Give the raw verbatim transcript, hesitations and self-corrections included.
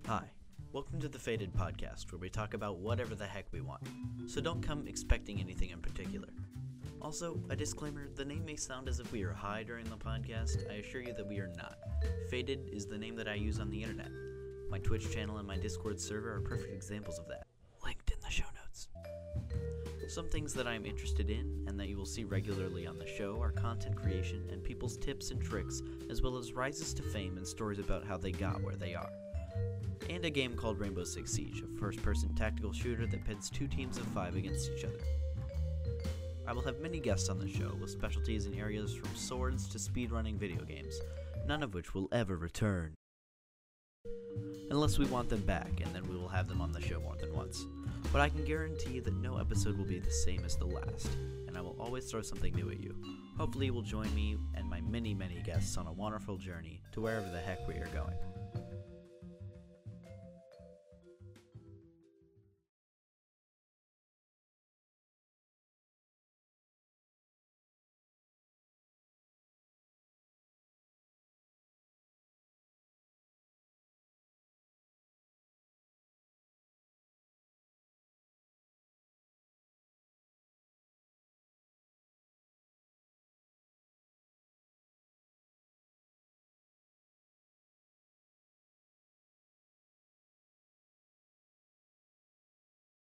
Hi, welcome to the Faded Podcast, where we talk about whatever the heck we want, so don't come expecting anything in particular. Also, a disclaimer, the name may sound as if we are high during the podcast. I assure you that we are not. Faded is the name that I use on the internet. My Twitch channel and my Discord server are perfect examples of that, linked in the show notes. Some things that I am interested in and that you will see regularly on the show are content creation and people's tips and tricks, as well as rises to fame and stories about how they got where they are. And a game called Rainbow Six Siege, a first-person tactical shooter that pits two teams of five against each other. I will have many guests on the show, with specialties in areas from swords to speedrunning video games, none of which will ever return. Unless we want them back, and then we will have them on the show more than once. But I can guarantee that no episode will be the same as the last, and I will always throw something new at you. Hopefully you will join me and my many, many guests on a wonderful journey to wherever the heck we are going.